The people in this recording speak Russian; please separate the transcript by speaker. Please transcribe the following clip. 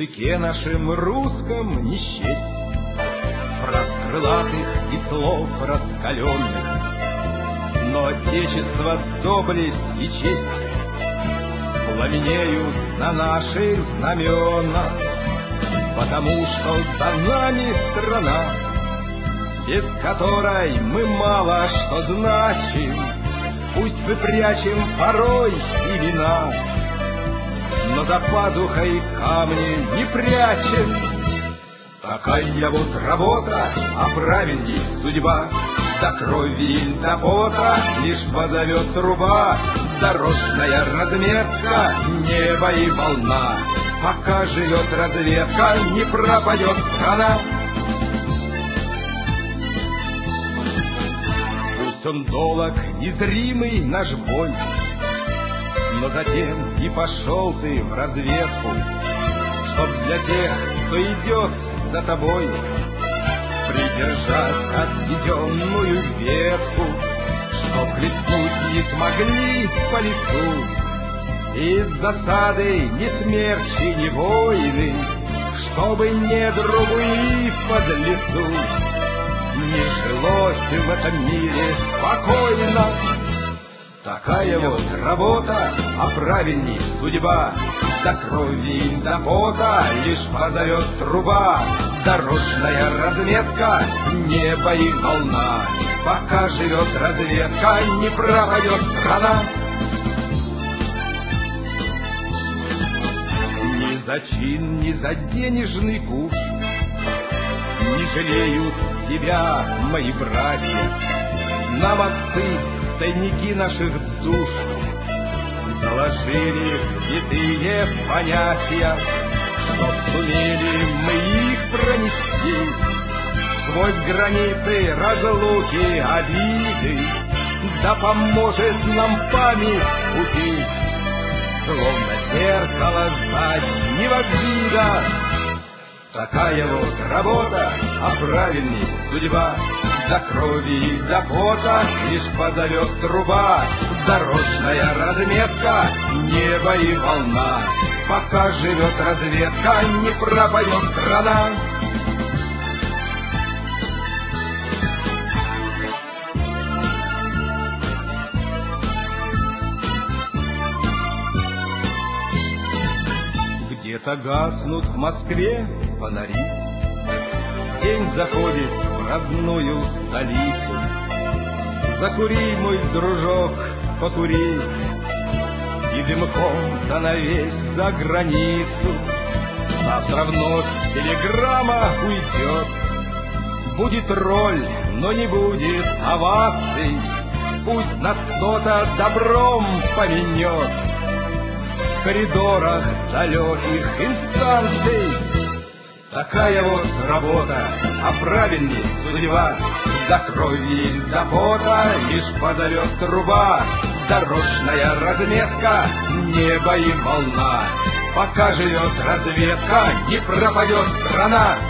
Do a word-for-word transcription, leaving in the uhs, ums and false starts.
Speaker 1: языке нашем русском не счесть фраз крылатых и слов раскаленных, но отечество, доблесть и честь пламенеют на наших знаменах, потому что за нами страна, без которой мы мало что значим. Пусть мы прячем порой имена, но за пазухой камни не прячем. Такая вот работа, а правильней судьба, до крови и до пота лишь позовет труба. Дорожная разметка, небо и волна, пока живет разведка, не пропадет страна. Пусть он долог, незримый наш бой, но затем и пошел ты в разведку, чтоб для тех, кто идет за тобой, придержать отведенную ветку, чтоб хлестнуть не смогли по лесу из засады ни смерчи, ни войны, чтобы недругу и под лесу не жилось в этом мире спокойно. Такая вот работа, а правильней судьба, до крови и до пота лишь позовет труба. Дорожная разметка, небо и волна, пока живет разведка, не пропадет страна. Ни за чин, ни за денежный куш не жалеют тебя, мои братья. Нам отцы тайники наших душ заложили святые понятия, чтоб сумели мы их пронести сквозь границы разлуки, обиды. Да поможет нам память пути, словно зеркало знать не воззида. Такая вот работа, а правильней судьба, до крови и до пота лишь позовет труба. Дорожная разметка, небо и волна, пока живет разведка, не пропадет страна. Где-то гаснут в Москве фонари, день заходит в родную столицу. Закури, мой дружок, покури, и дымком-то навесь за границу. Завтра вновь телеграмма уйдет, будет роль, но не будет оваций. Пусть нас кто-то добром поменет в коридорах далеких инстанций. Такая вот работа, а правильней судьба, до крови и до пота лишь позовет труба. Дорожная разметка, небо и волна, пока живет разведка, не пропадет страна.